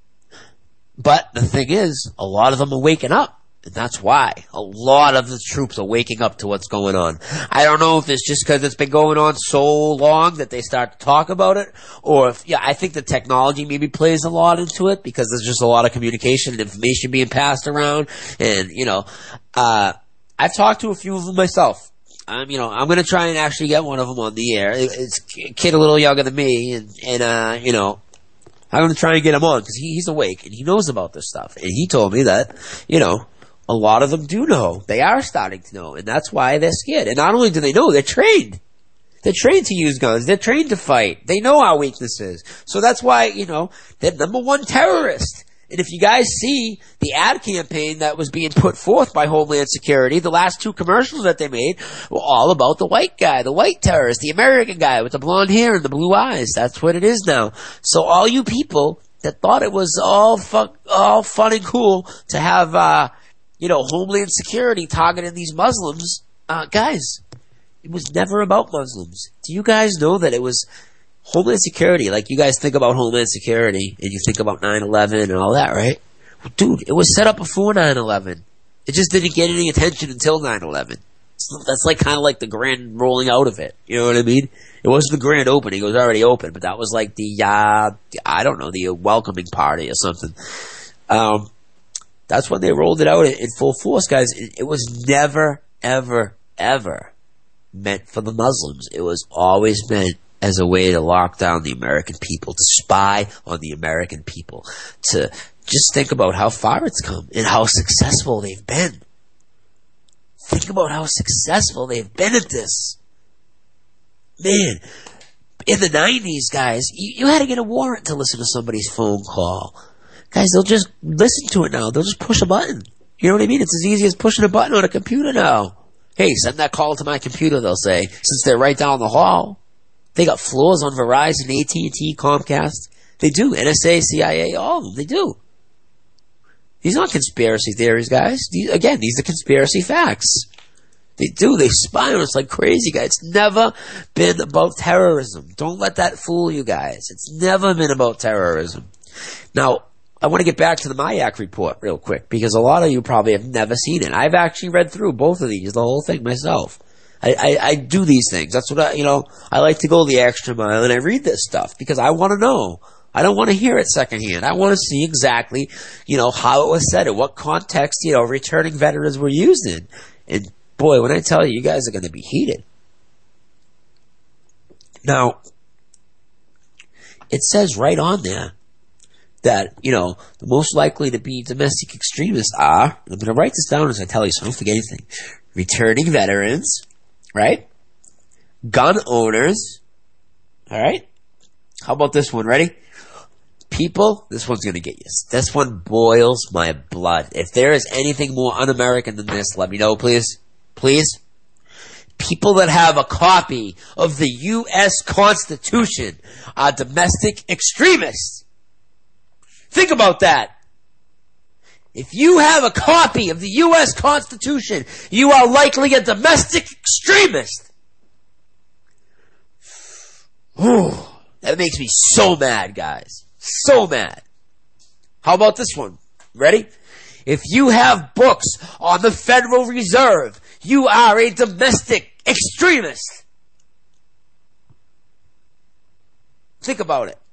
But the thing is, a lot of them are waking up. And that's why a lot of the troops are waking up to what's going on. I don't know if it's just because it's been going on so long that they start to talk about it, or if, yeah, I think the technology maybe plays a lot into it, because there's just a lot of communication and information being passed around. And, you know, uh, I've talked to a few of them myself. Um, you know, I'm going to try and actually get one of them on the air. It's a kid a little younger than me, and, and uh, you know, I'm going to try and get him on, because he, he's awake and he knows about this stuff. And he told me that, you know, a lot of them do know. They are starting to know, and that's why they're scared. And not only do they know, they're trained. They're trained to use guns. They're trained to fight. They know our weaknesses. So that's why, you know, they're number one terrorist. And if you guys see the ad campaign that was being put forth by Homeland Security, the last two commercials that they made were all about the white guy, the white terrorist, the American guy with the blonde hair and the blue eyes. That's what it is now. So all you people that thought it was all fun, all fun and cool to have, uh, you know, Homeland Security targeting these Muslims, uh, guys, it was never about Muslims. Do you guys know that it was Homeland Security? Like, you guys think about Homeland Security and you think about nine eleven and all that, right? Well, dude, it was set up before nine eleven. It just didn't get any attention until nine eleven. So that's like kind of like the grand rolling out of it. You know what I mean? It wasn't the grand opening. It was already open, but that was like the, uh, I don't know, the welcoming party or something. Um, That's when they rolled it out in full force, guys. It was never, ever, ever meant for the Muslims. It was always meant as a way to lock down the American people, to spy on the American people, to just think about how far it's come and how successful they've been. Think about how successful they've been at this. Man, in the nineties, guys, you, you had to get a warrant to listen to somebody's phone call. Guys, they'll just listen to it now. They'll just push a button. You know what I mean? It's as easy as pushing a button on a computer now. Hey, send that call to my computer, they'll say, since they're right down the hall. They got floors on Verizon, A T and T, Comcast. They do. N S A, C I A, all of them. They do. These aren't conspiracy theories, guys. These, again, these are conspiracy facts. They do. They spy on us like crazy, guys. It's never been about terrorism. Don't let that fool you guys. It's never been about terrorism. Now, I want to get back to the MIAC report real quick, because a lot of you probably have never seen it. I've actually read through both of these, the whole thing myself. I, I, I do these things. That's what I, you know, I like to go the extra mile, and I read this stuff because I want to know. I don't want to hear it secondhand. I want to see exactly, you know, how it was said, in what context, you know, returning veterans were used in. And boy, when I tell you, you guys are going to be heated. Now, it says right on there that, you know, the most likely to be domestic extremists are, I'm going to write this down as I tell you so I don't forget anything, returning veterans, right? Gun owners, all right? How about this one? Ready? People, this one's going to get you. This one boils my blood. If there is anything more un-American than this, let me know, please. Please. People that have a copy of the U S Constitution are domestic extremists. Think about that. If you have a copy of the U S Constitution, you are likely a domestic extremist. Whew, that makes me so mad, guys. So mad. How about this one? Ready? If you have books on the Federal Reserve, you are a domestic extremist. Think about it.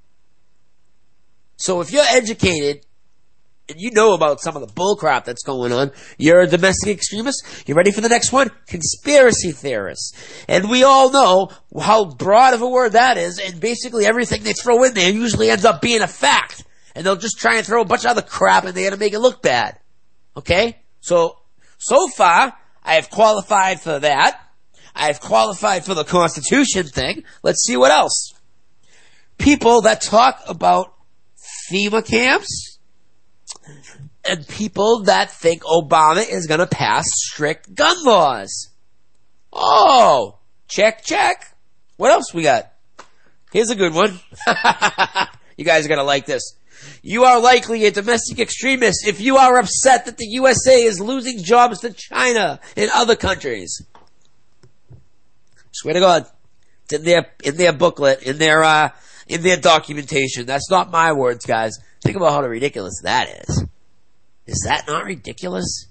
So if you're educated and you know about some of the bullcrap that's going on, you're a domestic extremist. You ready for the next one? Conspiracy theorists. And we all know how broad of a word that is, and basically everything they throw in there usually ends up being a fact. And they'll just try and throw a bunch of other crap in there to make it look bad. Okay? So, so far, I have qualified for that. I have qualified for the Constitution thing. Let's see what else. People that talk about FEMA camps, and people that think Obama is going to pass strict gun laws. Oh, check, check. What else we got? Here's a good one. You guys are going to like this. You are likely a domestic extremist if you are upset that the U S A is losing jobs to China and other countries. Swear to God. It's in their, in their booklet, in their, uh, in their documentation. That's not my words, guys. Think about how ridiculous that is. Is that not ridiculous?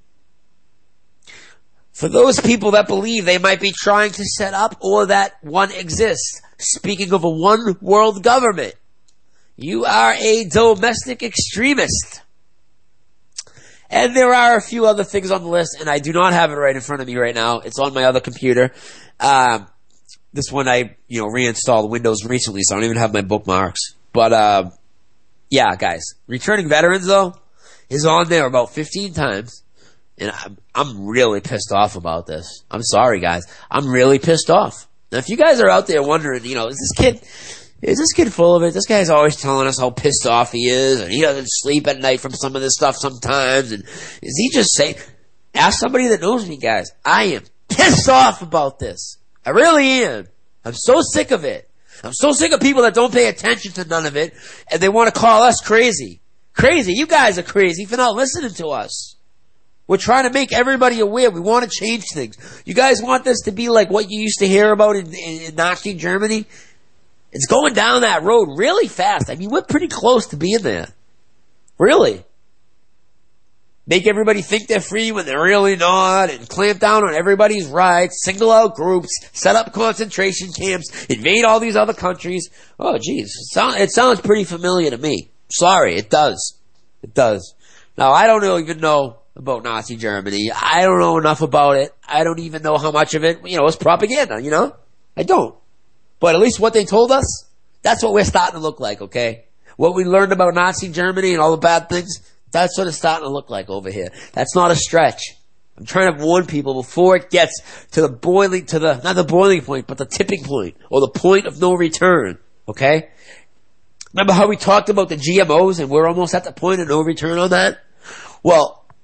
For those people that believe they might be trying to set up or that one exists, speaking of a one world government, you are a domestic extremist. And there are a few other things on the list, and I do not have it right in front of me right now. It's on my other computer. Um, this one I, you know, reinstalled Windows recently, so I don't even have my bookmarks. But, uh, yeah, guys. Returning veterans, though, is on there about fifteen times. And I'm, I'm really pissed off about this. I'm sorry, guys. I'm really pissed off. Now, if you guys are out there wondering, you know, is this kid, is this kid full of it? This guy's always telling us how pissed off he is, and he doesn't sleep at night from some of this stuff sometimes. And is he just saying, ask somebody that knows me, guys. I am pissed off about this. I really am. I'm so sick of it. I'm so sick of people that don't pay attention to none of it, and they want to call us crazy. Crazy. You guys are crazy for not listening to us. We're trying to make everybody aware. We want to change things. You guys want this to be like what you used to hear about in, in, in Nazi Germany? It's going down that road really fast. I mean, we're pretty close to being there. Really. Make everybody think they're free when they're really not, and clamp down on everybody's rights, single out groups, set up concentration camps, invade all these other countries. Oh, geez. It, sound, it sounds pretty familiar to me. Sorry, it does. It does. Now, I don't even know about Nazi Germany. I don't know enough about it. I don't even know how much of it, you know, is propaganda, you know? I don't. But at least what they told us, that's what we're starting to look like, okay? What we learned about Nazi Germany and all the bad things, that's what it's starting to look like over here. That's not a stretch. I'm trying to warn people before it gets to the boiling, to the, not the boiling point, but the tipping point, or the point of no return, okay? Remember how we talked about the G M Os and we're almost at the point of no return on that? Well,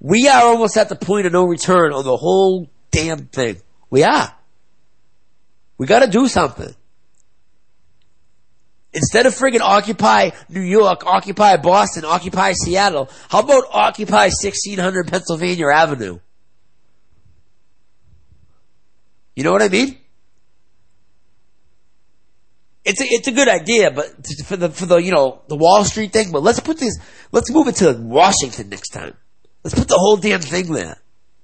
We are almost at the point of no return on the whole damn thing. We are. We gotta do something. Instead of friggin' occupy New York, occupy Boston, occupy Seattle, how about occupy sixteen hundred Pennsylvania Avenue? You know what I mean? It's a, it's a good idea, but for the, for the, you know, the Wall Street thing, but let's put this, let's move it to Washington next time. Let's put the whole damn thing there.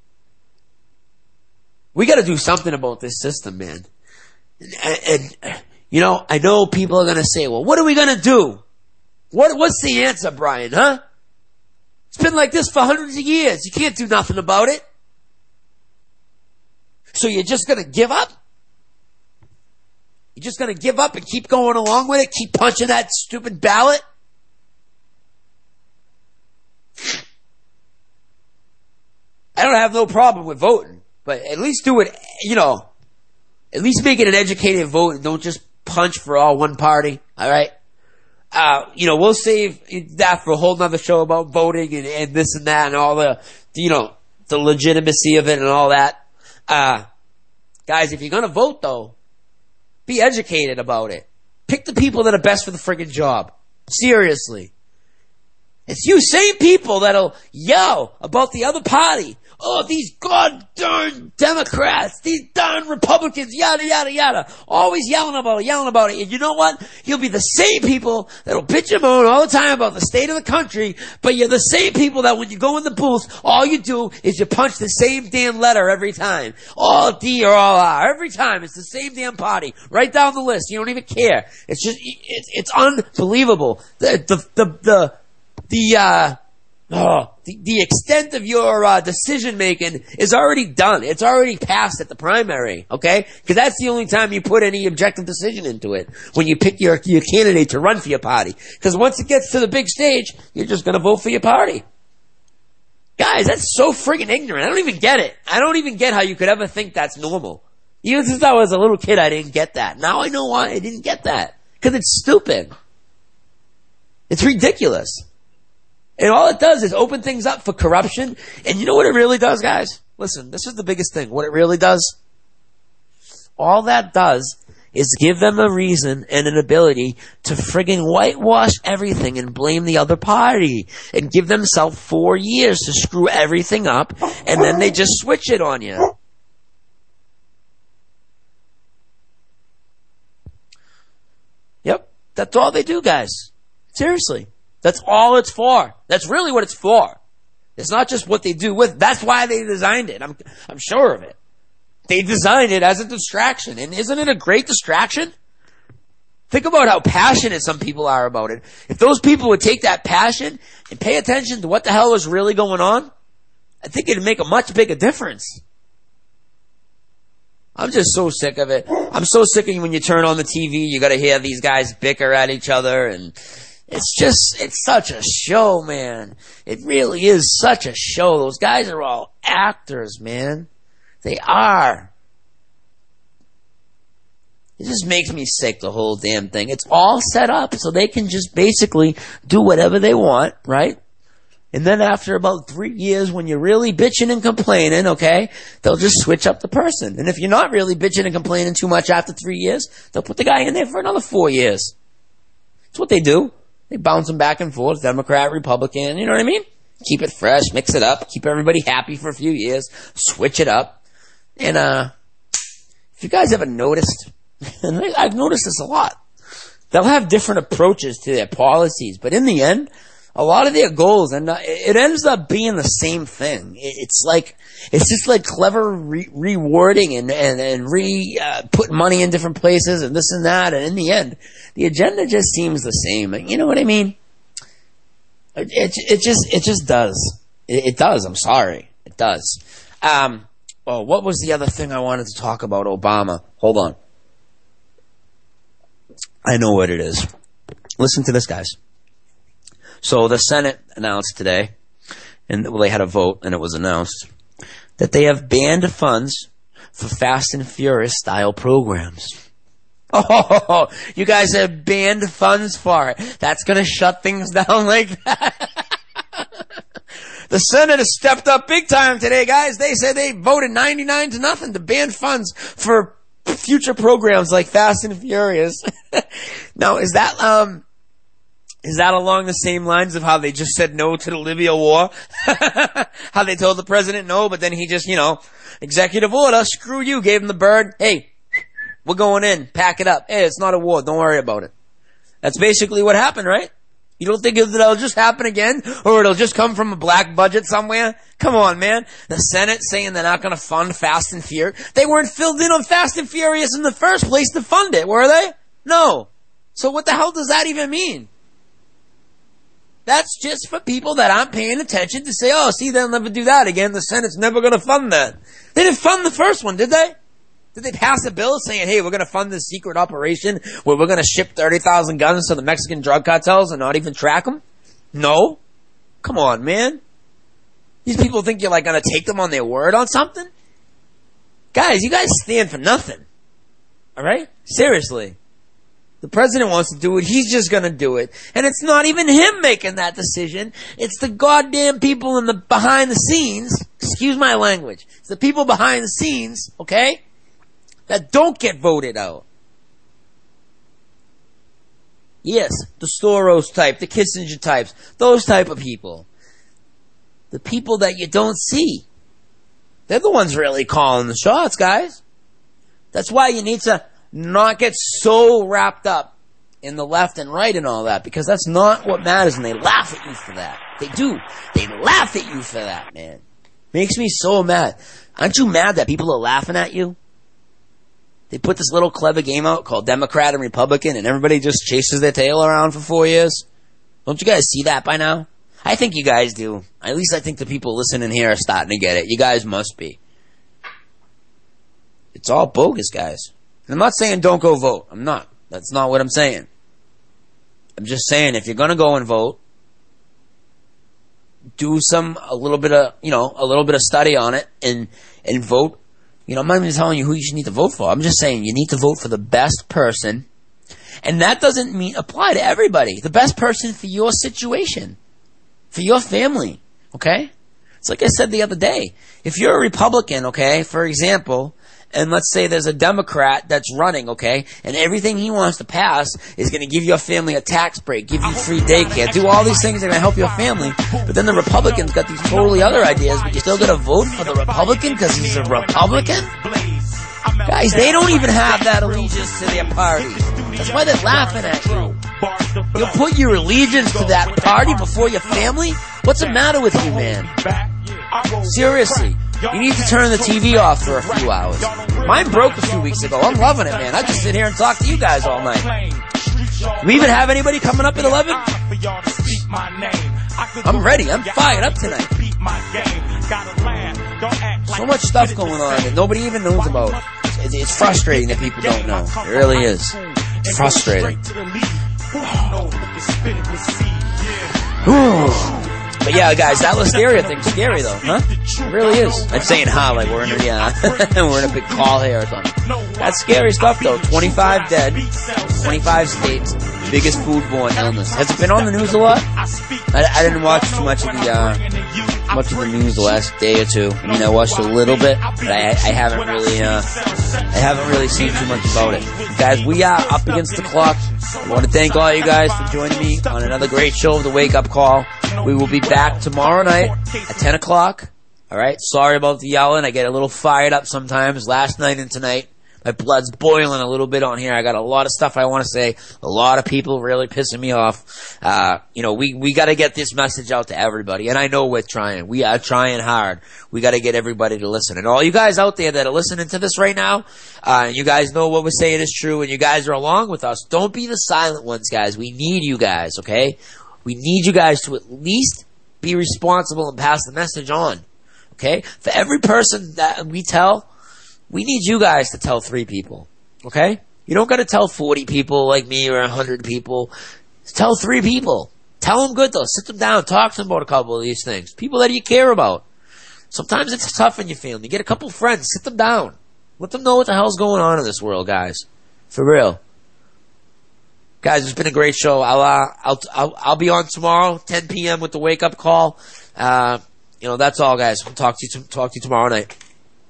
We gotta do something about this system, man. And, and you know, I know people are gonna say, well, what are we gonna do? What, what's the answer, Brian, huh? It's been like this for hundreds of years. You can't do nothing about it. So you're just gonna give up? You're just going to give up and keep going along with it? Keep punching that stupid ballot? I don't have no problem with voting, but at least do it, you know, at least make it an educated vote and don't just punch for all one party, all right? Uh, you know, we'll save that for a whole nother show about voting and, and this and that and all the, you know, the legitimacy of it and all that. Uh, guys, if you're going to vote, though, be educated about it. Pick the people that are best for the friggin' job. Seriously. It's you same people that'll yell about the other party. Oh, these god darn Democrats, these darn Republicans, yada, yada, yada. Always yelling about it, yelling about it. And you know what? You'll be the same people that'll bitch and moan all the time about the state of the country, but you're the same people that when you go in the booth, all you do is you punch the same damn letter every time. All D or all R. Every time. It's the same damn party. Right down the list. You don't even care. It's just, it's, it's unbelievable. The, the, the, the, the, uh, Oh, the, the extent of your uh, decision making is already done. It's already passed at the primary, okay? Because that's the only time you put any objective decision into it, when you pick your your candidate to run for your party. Because once it gets to the big stage, you're just going to vote for your party. Guys, that's so friggin' ignorant. I don't even get it. I don't even get how you could ever think that's normal. Even since I was a little kid, I didn't get that. Now I know why I didn't get that. Because it's stupid. It's ridiculous. And all it does is open things up for corruption. And you know what it really does, guys? Listen, this is the biggest thing. What it really does? All that does is give them a reason and an ability to friggin' whitewash everything and blame the other party. And give themselves four years to screw everything up. And then they just switch it on you. Yep. That's all they do, guys. Seriously. That's all it's for. That's really what it's for. It's not just what they do with. That's why they designed it. I'm, I'm sure of it. They designed it as a distraction. And isn't it a great distraction? Think about how passionate some people are about it. If those people would take that passion and pay attention to what the hell is really going on, I think it'd make a much bigger difference. I'm just so sick of it. I'm so sick of when you turn on the T V, you gotta hear these guys bicker at each other, and it's just, it's such a show, man. It really is such a show. Those guys are all actors, man. They are. It just makes me sick, the whole damn thing. It's all set up so they can just basically do whatever they want, right? And then after about three years, when you're really bitching and complaining, okay, they'll just switch up the person. And if you're not really bitching and complaining too much after three years, they'll put the guy in there for another four years. That's what they do. They bounce them back and forth, Democrat, Republican, you know what I mean? Keep it fresh, mix it up, keep everybody happy for a few years, switch it up. And, uh, if you guys ever noticed, and I've noticed this a lot, they'll have different approaches to their policies, but in the end, a lot of their goals, and it ends up being the same thing. It's like, it's just like clever re- rewarding and, and, and re, uh, putting money in different places and this and that. And in the end, the agenda just seems the same. You know what I mean? It, it, it just, it just does. It, it does. I'm sorry. It does. Um, oh, what was the other thing I wanted to talk about? Obama. Hold on. I know what it is. Listen to this, guys. So the Senate announced today, and well, they had a vote, and it was announced, that they have banned funds for Fast and Furious style programs. Oh, you guys have banned funds for it. That's going to shut things down like that. The Senate has stepped up big time today, guys. They said they voted ninety-nine to nothing to ban funds for future programs like Fast and Furious. Now, is that, um, is that along the same lines of how they just said no to the Libya war? How they told the president no, but then he just, you know, executive order, screw you, gave him the bird. Hey, we're going in, pack it up. Hey, it's not a war, don't worry about it. That's basically what happened, right? You don't think it'll just happen again? Or it'll just come from a black budget somewhere? Come on, man. The Senate saying they're not going to fund Fast and Furious. They weren't filled in on Fast and Furious in the first place to fund it, were they? No. So what the hell does that even mean? That's just for people that aren't paying attention to say, oh, see, they'll never do that again. The Senate's never going to fund that. They didn't fund the first one, did they? Did they pass a bill saying, hey, we're going to fund this secret operation where we're going to ship thirty thousand guns to the Mexican drug cartels and not even track them? No. Come on, man. These people think you're like going to take them on their word on something? Guys, you guys stand for nothing. All right? Seriously. The president wants to do it. He's just going to do it. And it's not even him making that decision. It's the goddamn people in the behind the scenes. Excuse my language. It's the people behind the scenes, okay? That don't get voted out. Yes, the Soros type, the Kissinger types, those type of people. The people that you don't see. They're the ones really calling the shots, guys. That's why you need to not get so wrapped up in the left and right and all that, because that's not what matters, and they laugh at you for that. They do. They laugh at you for that, man. Makes me so mad. Aren't you mad that people are laughing at you? They put this little clever game out called Democrat and Republican, and everybody just chases their tail around for four years. Don't you guys see that by now? I think you guys do. At least I think the people listening here are starting to get it. You guys must be. It's all bogus, guys. And I'm not saying don't go vote. I'm not. That's not what I'm saying. I'm just saying if you're going to go and vote, do some, a little bit of, you know, a little bit of study on it and, and vote. You know, I'm not even telling you who you should need to vote for. I'm just saying you need to vote for the best person. And that doesn't mean apply to everybody. The best person for your situation. For your family. Okay? It's like I said the other day. If you're a Republican, okay, for example, and let's say there's a Democrat that's running, okay, and everything he wants to pass is going to give your family a tax break, give you free daycare, do all these things that are going to help your family, but then the Republican's got these totally other ideas, but you're still going to vote for the Republican because he's a Republican? Guys, they don't even have that allegiance to their party. That's why they're laughing at you. You'll put your allegiance to that party before your family? What's the matter with you, man? Seriously. You need to turn the T V off for a few hours. Mine broke a few weeks ago. I'm loving it, man. I just sit here and talk to you guys all night. Do we even have anybody coming up at eleven? I'm ready. I'm fired up tonight. So much stuff going on that nobody even knows about. It's, it's frustrating that people don't know. It really is. It's frustrating. But yeah, guys, that Listeria thing's scary though, huh? It really is. I'm saying huh, like we're in a, yeah, we're in a big call here or something. That's scary stuff though. twenty-five dead, twenty-five states, biggest foodborne illness. Has it been on the news a lot? I, I didn't watch too much of the, uh, much of the news the last day or two. I mean, I watched a little bit, but I, I haven't really, uh, I haven't really seen too much about it. Guys, we are up against the clock. I want to thank all you guys for joining me on another great show of the Wake Up Call. We will be back tomorrow night at ten o'clock. Alright, sorry about the yelling. I get a little fired up sometimes. Last night and tonight, my blood's boiling a little bit on here. I got a lot of stuff I want to say. A lot of people really pissing me off. Uh, you know, we, we gotta get this message out to everybody. And I know we're trying. We are trying hard. We gotta get everybody to listen. And all you guys out there that are listening to this right now, uh, and you guys know what we're saying is true, and you guys are along with us, don't be the silent ones, guys. We need you guys, okay? We need you guys to at least be responsible and pass the message on. Okay? For every person that we tell, we need you guys to tell three people. Okay? You don't gotta tell forty people like me or one hundred people. Tell three people. Tell them good though. Sit them down. Talk to them about a couple of these things. People that you care about. Sometimes it's tough in your family. Get a couple friends. Sit them down. Let them know what the hell's going on in this world, guys. For real. Guys, it's been a great show. I'll, uh, I'll, I'll, I'll be on tomorrow, ten p.m. with the Wake Up Call. Uh, you know, that's all, guys. We'll talk to you, t- talk to you tomorrow night.